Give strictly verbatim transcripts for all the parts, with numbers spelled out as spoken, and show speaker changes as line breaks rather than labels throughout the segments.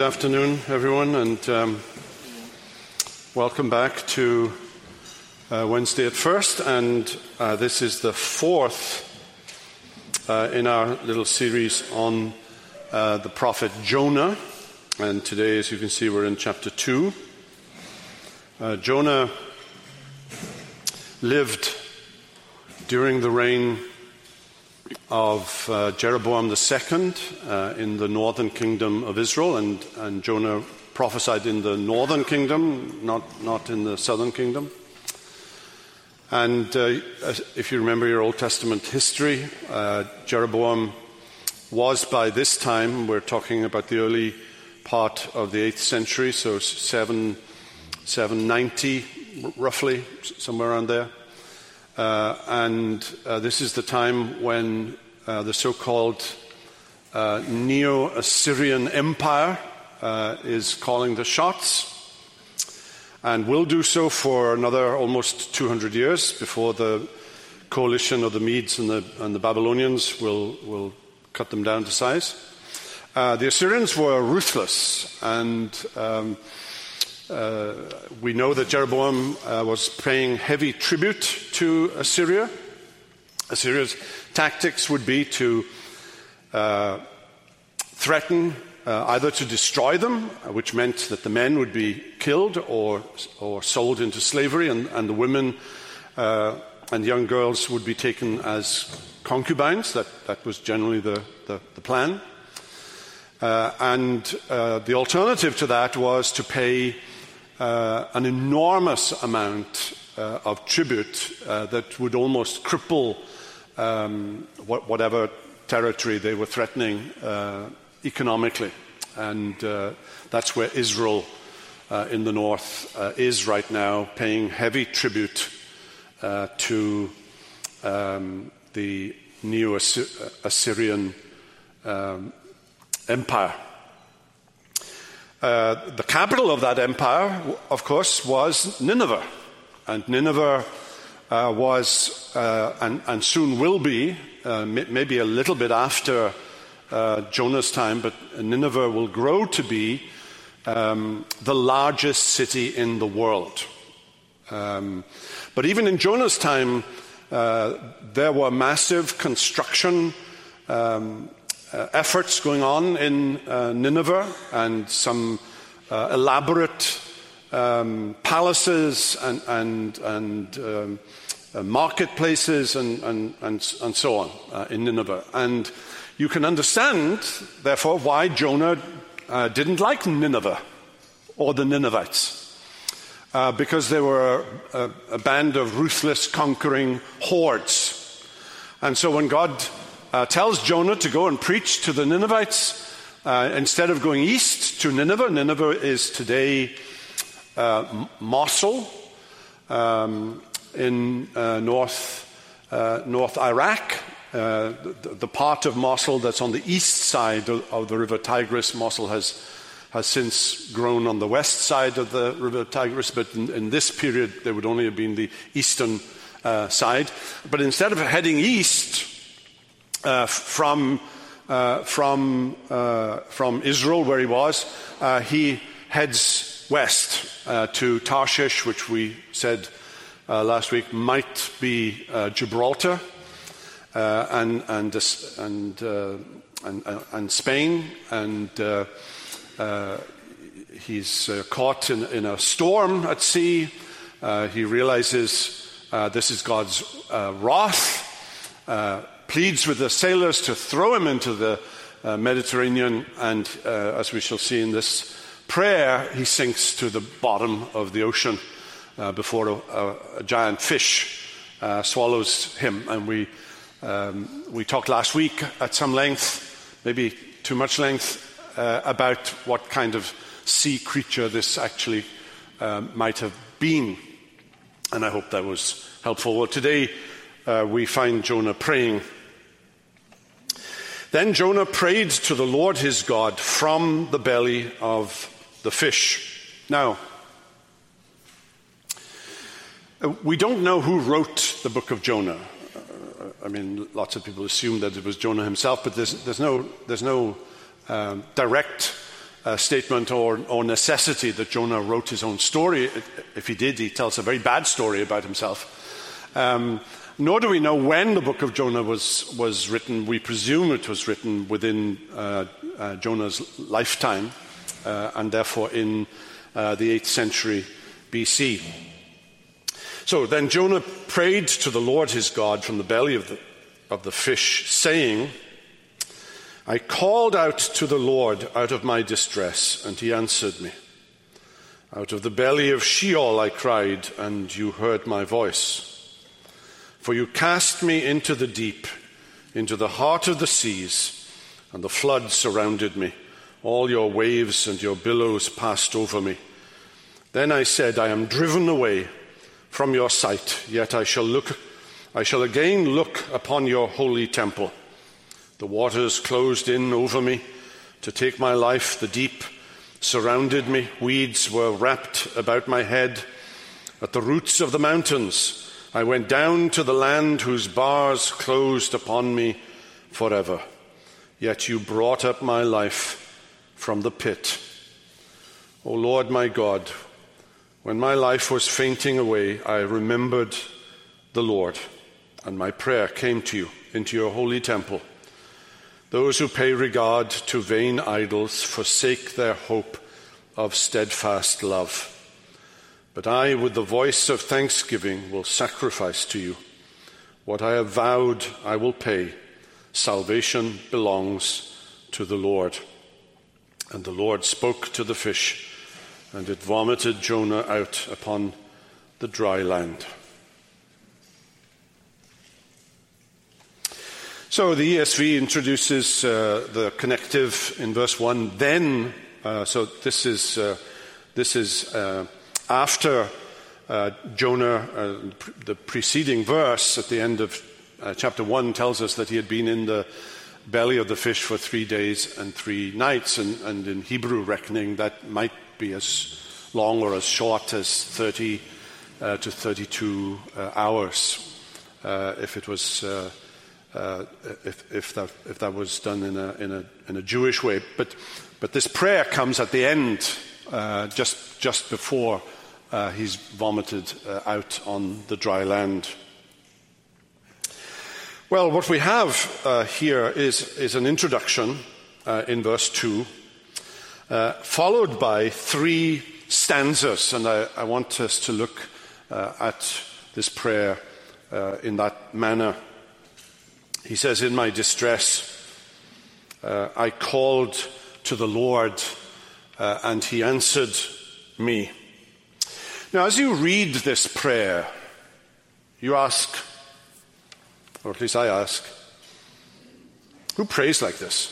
Good afternoon, everyone, and um, welcome back to uh, Wednesday at First. And uh, this is the fourth uh, in our little series on uh, the prophet Jonah. And today, as you can see, we're in chapter two. Uh, Jonah lived during the reign of uh, Jeroboam the Second uh, in the northern kingdom of Israel, and, and Jonah prophesied in the northern kingdom, not, not in the southern kingdom. And uh, if you remember your Old Testament history, uh, Jeroboam was by this time, we're talking about the early part of the eighth century, so seven, seven ninety roughly, somewhere around there. Uh, and uh, this is the time when uh, the so-called uh, Neo-Assyrian Empire uh, is calling the shots, and will do so for another almost two hundred years before the coalition of the Medes and the, and the Babylonians will, will cut them down to size. Uh, the Assyrians were ruthless, and um, Uh, we know that Jeroboam uh, was paying heavy tribute to Assyria. Assyria's tactics would be to uh, threaten uh, either to destroy them, which meant that the men would be killed or, or sold into slavery, and, and the women uh, and young girls would be taken as concubines. That, that was generally the, the, the plan. Uh, and uh, the alternative to that was to pay Uh, an enormous amount uh, of tribute uh, that would almost cripple um, wh- whatever territory they were threatening uh, economically. And uh, that's where Israel uh, in the north uh, is right now, paying heavy tribute uh, to um, the Neo-Assyrian um, Empire. Uh, the capital of that empire, of course, was Nineveh. And Nineveh uh, was, uh, and, and soon will be, uh, maybe a little bit after uh, Jonah's time, but Nineveh will grow to be um, the largest city in the world. Um, but even in Jonah's time, uh, there were massive construction um Uh, efforts going on in uh, Nineveh, and some uh, elaborate um, palaces and, and, and um, uh, marketplaces and, and, and, and so on uh, in Nineveh. And you can understand, therefore, why Jonah uh, didn't like Nineveh or the Ninevites, uh, because they were a, a band of ruthless, conquering hordes. And so when God Uh, tells Jonah to go and preach to the Ninevites, uh, instead of going east to Nineveh. Nineveh is today uh, Mosul um, in uh, north uh, North Iraq, uh, the, the part of Mosul that's on the east side of, of the river Tigris. Mosul has has since grown on the west side of the river Tigris, but in, in this period there would only have been the eastern uh, side. But instead of heading east Uh, from uh, from uh, from Israel, where he was, uh, he heads west uh, to Tarshish, which we said uh, last week might be uh, Gibraltar, uh, and and and, uh, and and Spain, and uh, uh, he's uh, caught in, in a storm at sea. Uh, he realizes uh, this is God's uh, wrath. Uh, pleads with the sailors to throw him into the uh, Mediterranean, and uh, as we shall see in this prayer, he sinks to the bottom of the ocean uh, before a, a, a giant fish uh, swallows him. And we um, we talked last week at some length, maybe too much length, uh, about what kind of sea creature this actually uh, might have been. And I hope that was helpful. Well, today uh, we find Jonah praying. Then Jonah prayed to the Lord his God from the belly of the fish. Now, we don't know who wrote the book of Jonah. I mean, lots of people assume that it was Jonah himself, but there's, there's no, there's no um, direct uh, statement or, or necessity that Jonah wrote his own story. If he did, he tells a very bad story about himself. Um, nor do we know when the book of Jonah was, was written. We presume it was written within uh, uh, Jonah's lifetime, uh, and therefore in uh, the eighth century B C. So then Jonah prayed to the Lord his God from the belly of the, of the fish, saying, I called out to the Lord out of my distress, and he answered me. Out of the belly of Sheol I cried, and you heard my voice. For you cast me into the deep, into the heart of the seas, and the flood surrounded me. All your waves and your billows passed over me. Then I said, I am driven away from your sight, yet I shall look, I shall again look upon your holy temple. The waters closed in over me to take my life. The deep surrounded me. Weeds were wrapped about my head. At the roots of the mountains, I went down to the land whose bars closed upon me forever. Yet you brought up my life from the pit. O Lord my God, when my life was fainting away, I remembered the Lord, and my prayer came to you into your holy temple. Those who pay regard to vain idols forsake their hope of steadfast love. But I, with the voice of thanksgiving, will sacrifice to you. What I have vowed, I will pay. Salvation belongs to the Lord. And the Lord spoke to the fish, and it vomited Jonah out upon the dry land. So the E S V introduces uh, the connective in verse one. Then, uh, so this is uh, this is uh, after uh, Jonah. Uh, the preceding verse at the end of uh, chapter one tells us that he had been in the belly of the fish for three days and three nights, and, and in Hebrew reckoning that might be as long or as short as thirty uh, to thirty-two uh, hours, uh, if it was. Uh, Uh, if, if, that, if that was done in a, in a, in a Jewish way. But, but this prayer comes at the end, uh, just, just before uh, he's vomited uh, out on the dry land. Well, what we have uh, here is, is an introduction uh, in verse two, uh, followed by three stanzas, and I, I want us to look uh, at this prayer uh, in that manner. He says, in my distress, uh, I called to the Lord, uh, and he answered me. Now, as you read this prayer, you ask, or at least I ask, who prays like this?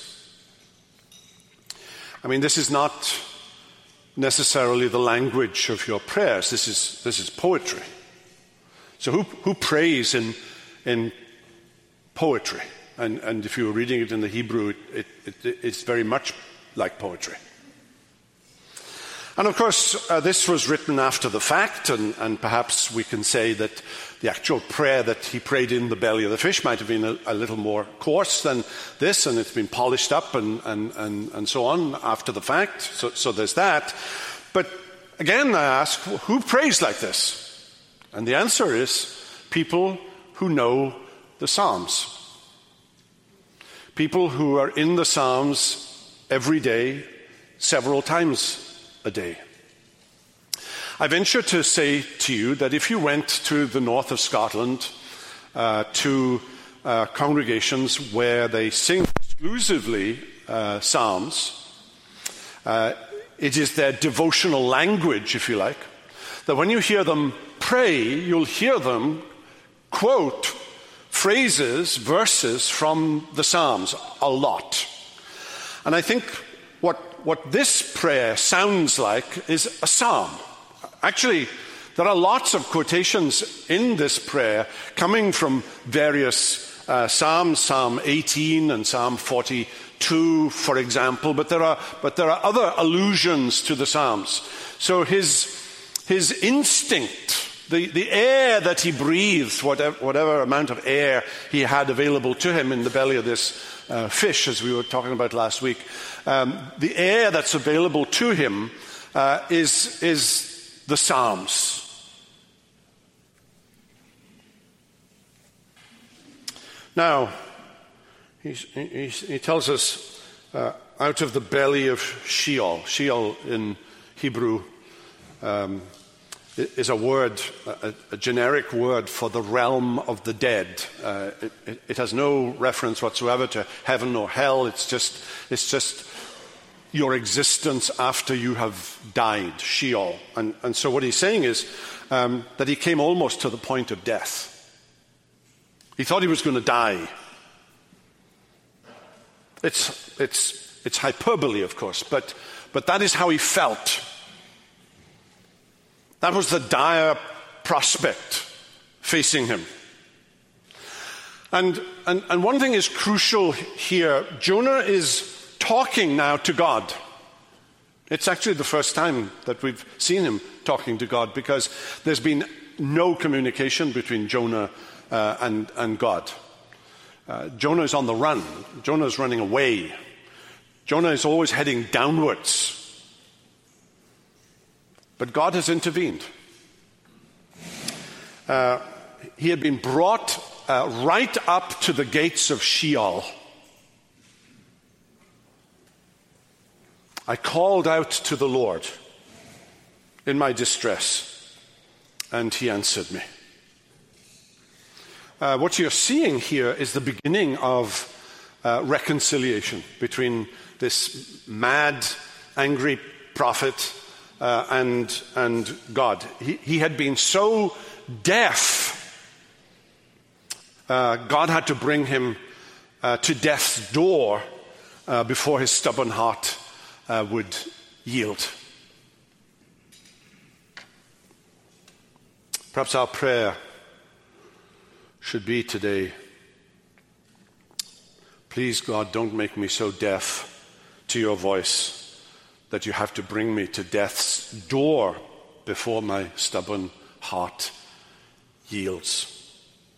I mean, this is not necessarily the language of your prayers. This is, this is poetry. So who, who prays in, in poetry? And, and if you were reading it in the Hebrew, it, it, it, it's very much like poetry. And of course, uh, this was written after the fact, and, and perhaps we can say that the actual prayer that he prayed in the belly of the fish might have been a, a little more coarse than this, and it's been polished up and, and, and, and so on after the fact. So, so there's that. But again, I ask, who prays like this? And the answer is people who know the Psalms. People who are in the Psalms every day, several times a day. I venture to say to you that if you went to the north of Scotland uh, to uh, congregations where they sing exclusively uh, Psalms, uh, it is their devotional language, if you like, that when you hear them pray, you'll hear them quote phrases, verses from the Psalms a lot. And I think what, what this prayer sounds like is a psalm. Actually, there are lots of quotations in this prayer coming from various uh, psalms, Psalm eighteen and Psalm forty-two, for example, but there are, but there are other allusions to the Psalms. So his, his instinct the, the air that he breathes, whatever, whatever amount of air he had available to him in the belly of this uh, fish, as we were talking about last week, um, the air that's available to him uh, is, is the Psalms. Now, he, he, he tells us, uh, out of the belly of Sheol. Sheol in Hebrew um, is a word, a, a generic word for the realm of the dead. Uh, it, it, it has no reference whatsoever to heaven or hell. It's just, it's just your existence after you have died, Sheol. And, and so what he's saying is um, that he came almost to the point of death. He thought he was going to die. It's, it's, it's hyperbole, of course, but, but that is how he felt. That was the dire prospect facing him. And, and, and one thing is crucial here. Jonah is talking now to God. It's actually the first time that we've seen him talking to God, because there's been no communication between Jonah uh, and, and God. Uh, Jonah is on the run. Jonah is running away. Jonah is always heading downwards. But God has intervened. Uh, he had been brought uh, right up to the gates of Sheol. I called out to the Lord in my distress, and he answered me. Uh, what you're seeing here is the beginning of uh, reconciliation between this mad, angry prophet uh, and, and God. He, he had been so deaf, uh, God had to bring him uh, to death's door uh, before his stubborn heart uh, would yield. Perhaps our prayer should be today, please God, don't make me so deaf to your voice that you have to bring me to death's door before my stubborn heart yields.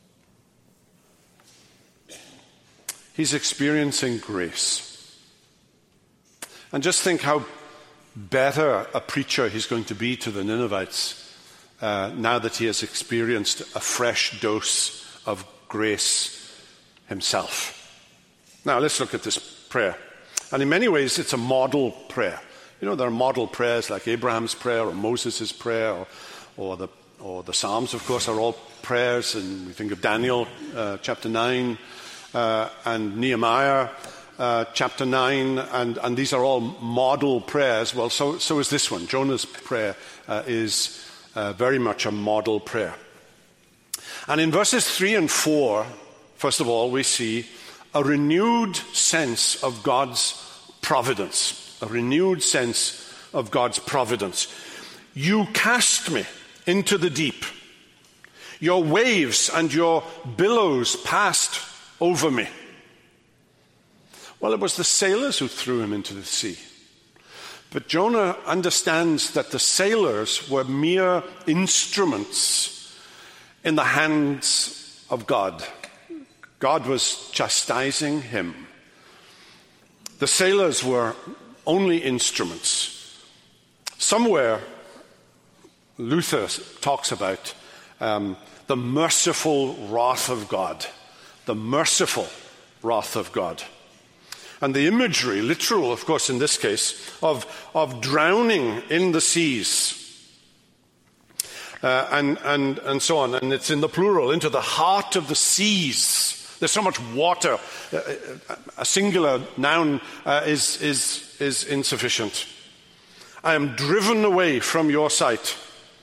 He's experiencing grace. And just think how better a preacher he's going to be to the Ninevites uh, now that he has experienced a fresh dose of grace himself. Now let's look at this prayer. And in many ways it's a model prayer. You know, there are model prayers like Abraham's prayer or Moses' prayer or, or, the, or the Psalms, of course, are all prayers. And we think of Daniel uh, chapter nine uh, and Nehemiah uh, chapter nine, and, and these are all model prayers. Well, so, so is this one. Jonah's prayer uh, is uh, very much a model prayer. And in verses three and four, first of all, we see a renewed sense of God's providence. A renewed sense of God's providence. You cast me into the deep. Your waves and your billows passed over me. Well, it was the sailors who threw him into the sea. But Jonah understands that the sailors were mere instruments in the hands of God. God was chastising him. The sailors were only instruments. Somewhere, Luther talks about um, the merciful wrath of God. The merciful wrath of God. And the imagery, literal, of course, in this case, of, of drowning in the seas. Uh, and, and, and so on. And it's in the plural, into the heart of the seas. There's so much water. Uh, a singular noun uh, is, is, is insufficient. I am driven away from your sight.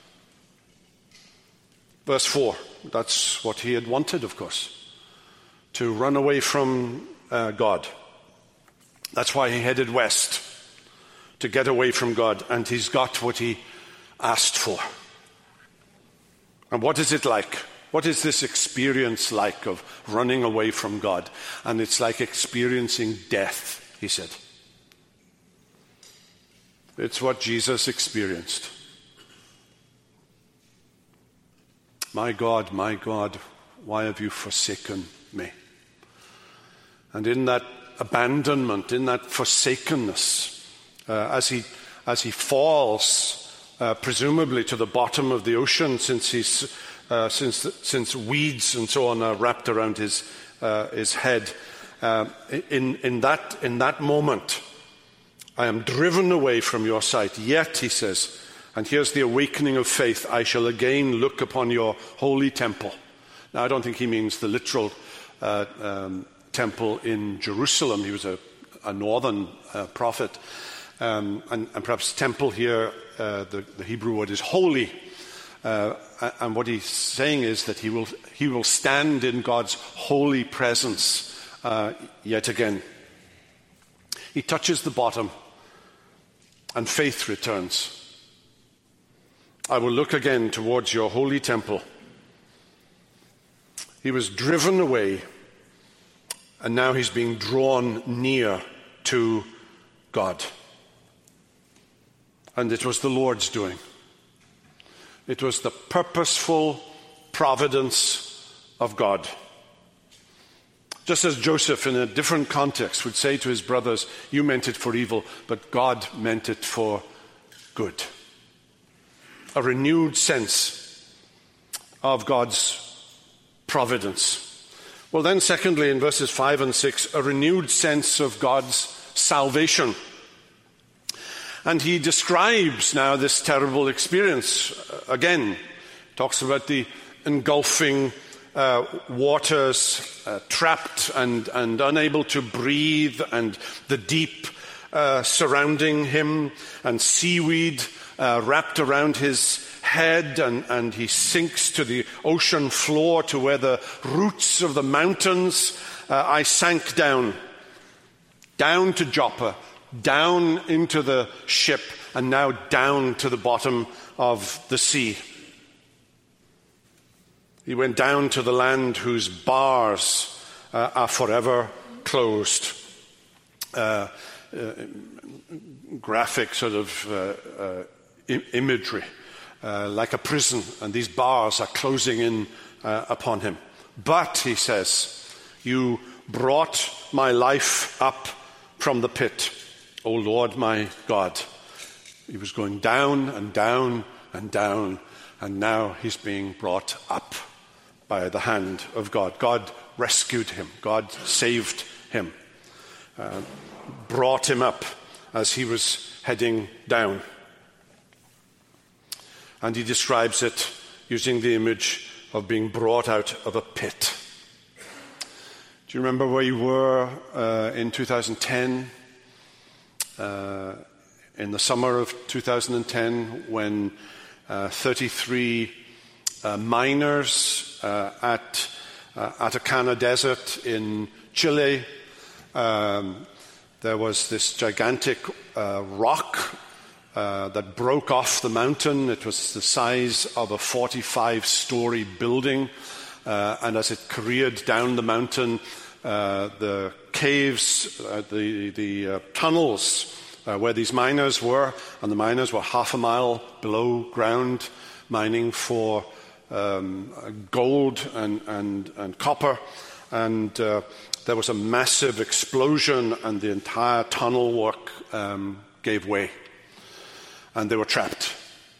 Verse four. That's what he had wanted, of course. To run away from uh, God. That's why he headed west. To get away from God. And he's got what he asked for. And what is it like? What is this experience like of running away from God? And it's like experiencing death, he said. It's what Jesus experienced. My God, my God, why have you forsaken me? And in that abandonment, in that forsakenness, uh, as he as he falls, uh, presumably to the bottom of the ocean, since he's uh, since since weeds and so on are wrapped around his uh, his head, uh, in in that in that moment, I am driven away from your sight. Yet, he says, and here's the awakening of faith, I shall again look upon your holy temple. Now, I don't think he means the literal uh, um, temple in Jerusalem. He was a, a northern uh, prophet. Um, and, and perhaps temple here, uh, the, the Hebrew word is holy. Uh, and what he's saying is that he will, he will stand in God's holy presence uh, yet again. He touches the bottom, and faith returns. I will look again towards your holy temple. He was driven away, and now he's being drawn near to God. And it was the Lord's doing. It was the purposeful providence of God. Just as Joseph, in a different context, would say to his brothers, you meant it for evil, but God meant it for good. A renewed sense of God's providence. Well, then, secondly, in verses five and six, a renewed sense of God's salvation. And he describes now this terrible experience. Again, talks about the engulfing uh, waters, uh, trapped and, and unable to breathe, and the deep uh, surrounding him, and seaweed uh, wrapped around his head, and, and he sinks to the ocean floor, to where the roots of the mountains. uh, I sank down, down to Joppa, down into the ship, and now down to the bottom of the sea. He went down to the land whose bars uh, are forever closed. Uh, uh, graphic sort of uh, uh, I- imagery, uh, like a prison, and these bars are closing in uh, upon him. But, he says, you brought my life up from the pit, O Lord my God. He was going down and down and down, and now he's being brought up by the hand of God. God rescued him. God saved him. Uh, brought him up as he was heading down. And he describes it using the image of being brought out of a pit. Do you remember where you were uh, in two thousand ten? Uh, in the summer of two thousand ten, when uh, thirty-three uh, miners uh, at uh, Atacama Desert in Chile, um, there was this gigantic uh, rock uh, that broke off the mountain. It was the size of a forty-five story building, uh, and as it careered down the mountain, uh, the caves, uh, the, the uh, tunnels uh, where these miners were, and the miners were half a mile below ground, mining for um, gold and, and, and copper, and uh, there was a massive explosion, and the entire tunnel work um, gave way, and they were trapped.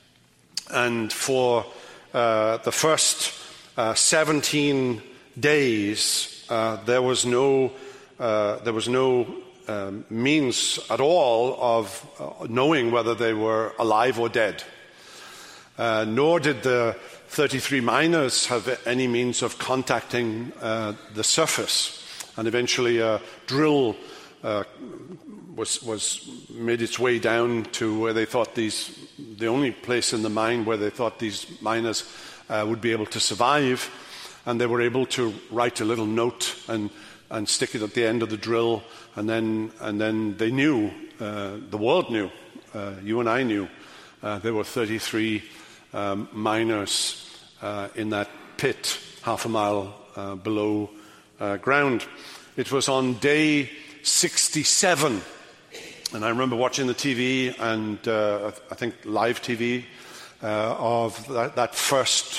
And for uh, the first uh, seventeen days, uh, there was no uh, there was no um, means at all of uh, knowing whether they were alive or dead. Uh, nor did the thirty-three miners have any means of contacting uh, the surface. And eventually a drill uh, was, was made its way down to where they thought these, the only place in the mine where they thought these miners uh, would be able to survive. And they were able to write a little note and, and stick it at the end of the drill. And then, and then they knew, uh, the world knew, uh, you and I knew, uh, there were thirty-three um, miners uh, in that pit half a mile uh, below Uh, ground. It was on day sixty-seven, and I remember watching the T V, and uh, I think live T V, uh, of that, that first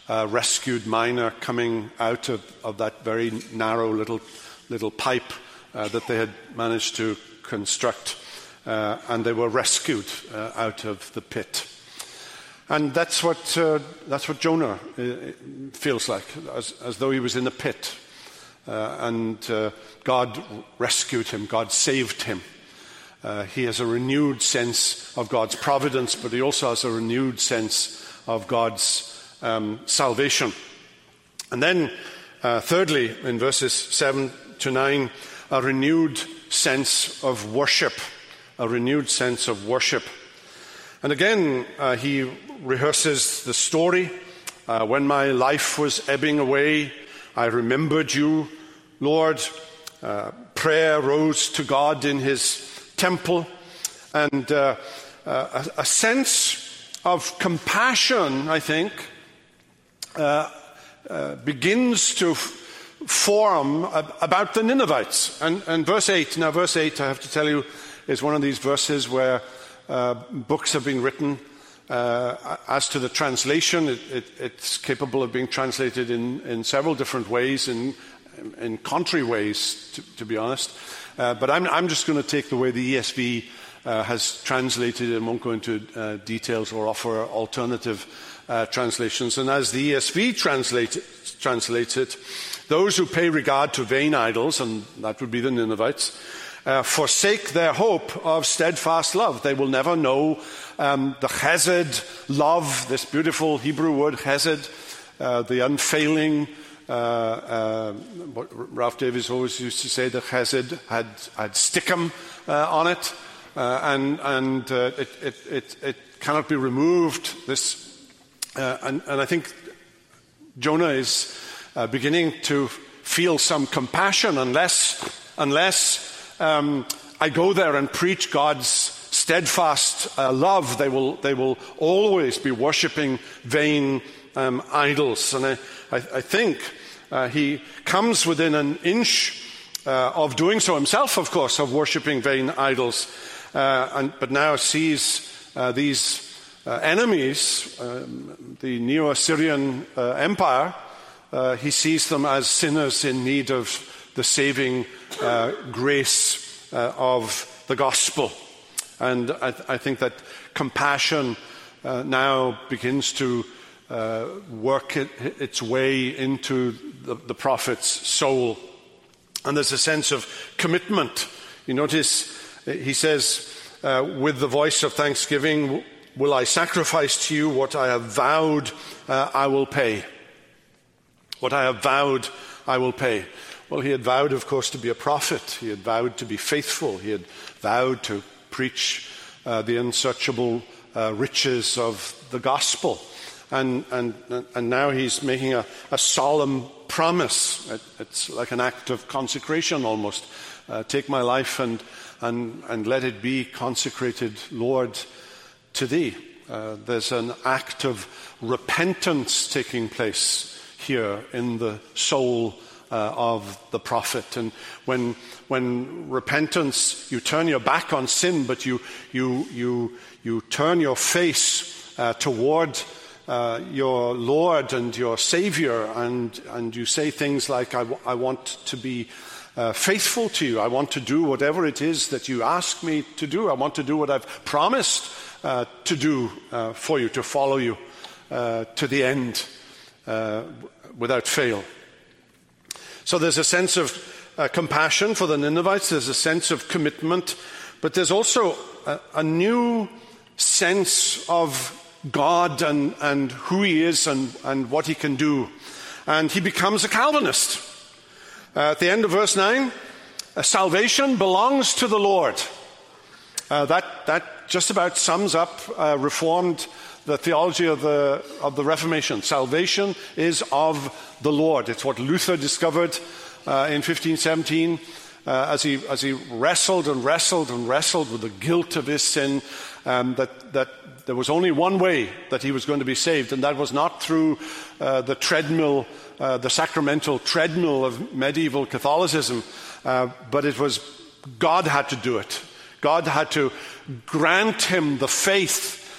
uh, rescued miner coming out of, of that very narrow little, little pipe uh, that they had managed to construct. Uh, and they were rescued uh, out of the pit. And that's what, uh, that's what Jonah uh, feels like, as, as though he was in a pit. Uh, and uh, God rescued him, God saved him. Uh, he has a renewed sense of God's providence, but he also has a renewed sense of God's um, salvation. And then, uh, thirdly, in verses seven to nine, a renewed sense of worship. A renewed sense of worship. And again, uh, he rehearses the story. Uh, when my life was ebbing away, I remembered you, Lord. Uh, prayer rose to God in his temple. And uh, uh, a, a sense of compassion, I think, uh, uh, begins to f- form ab- about the Ninevites. And, and verse eight, now verse eight, I have to tell you, is one of these verses where uh, books have been written. Uh, as to the translation, it, it, it's capable of being translated in, in several different ways, in, in contrary ways, to, to be honest. Uh, but I'm, I'm just going to take the way the E S V uh, has translated it and won't go into uh, details or offer alternative uh, translations. And as the E S V translate, translates it, those who pay regard to vain idols, and that would be the Ninevites, Uh, forsake their hope of steadfast love. They will never know um, the chesed, love, this beautiful Hebrew word chesed, uh, the unfailing. Uh, uh, what Ralph Davis always used to say, the chesed had, had stickum uh, on it, uh, and, and uh, it, it, it, it cannot be removed. This, uh, and, and I think Jonah is uh, beginning to feel some compassion unless, unless Um, I go there and preach God's steadfast uh, love. They will, they will always be worshipping vain um, idols. And I, I, I think uh, he comes within an inch uh, of doing so himself, of course, of worshipping vain idols. Uh, and, but now sees uh, these uh, enemies, um, the Neo-Assyrian uh, Empire, uh, he sees them as sinners in need of the saving uh, grace uh, of the gospel. And I, th- I think that compassion uh, now begins to uh, work it, its way into the, the prophet's soul. And there's a sense of commitment. You notice he says, uh, with the voice of thanksgiving, will I sacrifice to you what I have vowed uh, I will pay. What I have vowed I will pay. Well, he had vowed, of course, to be a prophet. He had vowed to be faithful. He had vowed to preach uh, the unsearchable uh, riches of the gospel. And, and, and now he's making a, a solemn promise. It, it's like an act of consecration almost. Uh, take my life and, and, and let it be consecrated, Lord, to thee. Uh, there's an act of repentance taking place here in the soul Uh, of the prophet. And when when repentance, you turn your back on sin, but you you you you turn your face uh, toward uh, your Lord and your Savior, and and you say things like, I, w- I want to be uh, faithful to you. I want to do whatever it is that you ask me to do. I want to do what I've promised uh, to do uh, for you, to follow you uh, to the end uh, without fail. So there's a sense of uh, compassion for the Ninevites, there's a sense of commitment, but there's also a, a new sense of God and, and who he is and, and what he can do. And he becomes a Calvinist. Uh, at the end of verse nine, uh, salvation belongs to the Lord. Uh, that, that just about sums up uh, Reformed the theology of the, of the Reformation. Salvation is of the Lord. It's what Luther discovered uh, in fifteen seventeen uh, as he as he wrestled and wrestled and wrestled with the guilt of his sin, um, that, that there was only one way that he was going to be saved, and that was not through uh, the treadmill, uh, the sacramental treadmill of medieval Catholicism, uh, but it was God had to do it. God had to grant him the faith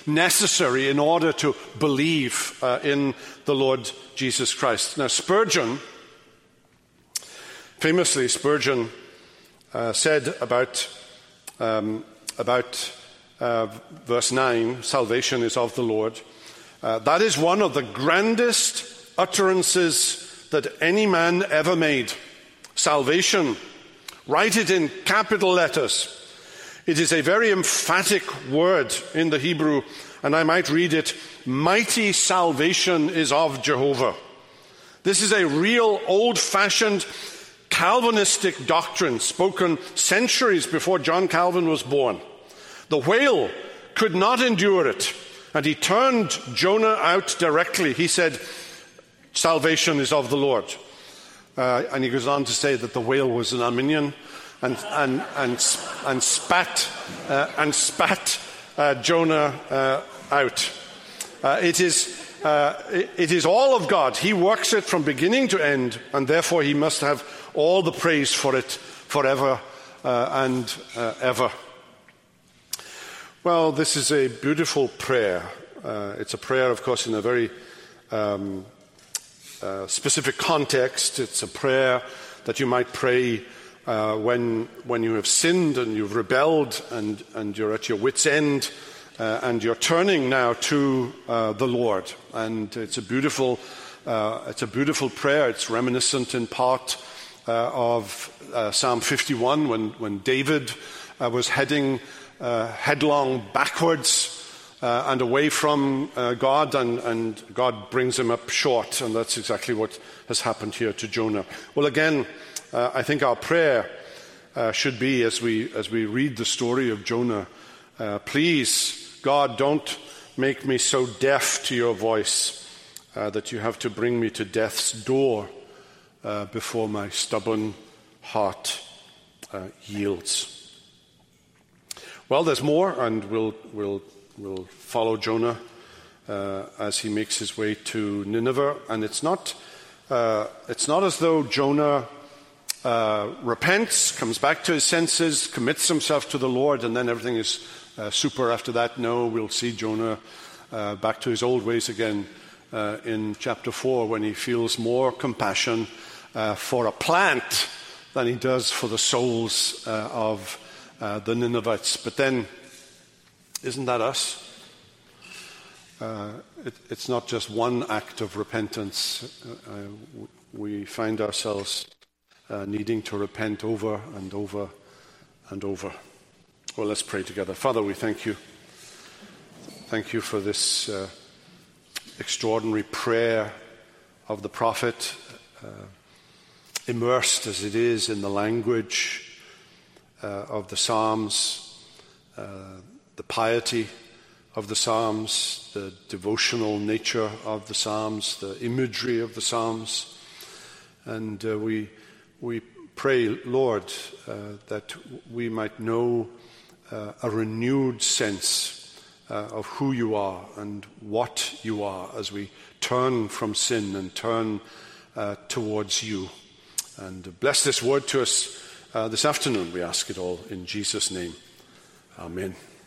necessary in order to believe uh, in the Lord Jesus Christ. Now, Spurgeon, famously, Spurgeon uh, said about, um, about uh, verse nine, salvation is of the Lord. Uh, that is one of the grandest utterances that any man ever made. Salvation. Write it in capital letters. It is a very emphatic word in the Hebrew, and I might read it, mighty salvation is of Jehovah. This is a real old-fashioned Calvinistic doctrine spoken centuries before John Calvin was born. The whale could not endure it, and he turned Jonah out directly. He said, salvation is of the Lord. Uh, and he goes on to say that the whale was an Arminian and, and, and, and spat, uh, and spat uh, Jonah uh, out. Uh, it is, uh, it, it is all of God. He works it from beginning to end, and therefore he must have all the praise for it forever uh, and uh, ever. Well, this is a beautiful prayer. Uh, it's a prayer, of course, in a very um, uh, specific context. It's a prayer that you might pray uh, when when you have sinned and you've rebelled and, and you're at your wit's end uh, and you're turning now to uh, the Lord. And it's a beautiful, uh, it's a beautiful prayer. It's reminiscent in part uh, of uh, Psalm fifty-one when when David uh, was heading Uh, headlong backwards uh, and away from uh, God, and, and God brings him up short, and that's exactly what has happened here to Jonah. Well, again, uh, I think our prayer uh, should be, as we as we read the story of Jonah, uh, please, God, don't make me so deaf to your voice uh, that you have to bring me to death's door uh, before my stubborn heart uh, yields. Well, there's more, and we'll, we'll, we'll follow Jonah uh, as he makes his way to Nineveh. And it's not, uh, it's not as though Jonah uh, repents, comes back to his senses, commits himself to the Lord, and then everything is uh, super after that. No, we'll see Jonah uh, back to his old ways again uh, in chapter four, when he feels more compassion uh, for a plant than he does for the souls uh, of Uh, the Ninevites. But then, isn't that us? Uh, it, it's not just one act of repentance. Uh, we find ourselves uh, needing to repent over and over and over. Well, let's pray together. Father, we thank you. Thank you for this uh, extraordinary prayer of the prophet, uh, immersed as it is in the language Uh, of the Psalms, uh, the piety of the Psalms, the devotional nature of the Psalms, the imagery of the Psalms. And uh, we we pray, Lord, uh, that we might know uh, a renewed sense uh, of who you are and what you are as we turn from sin and turn uh, towards you. And bless this word to us Uh, this afternoon. We ask it all in Jesus' name. Amen.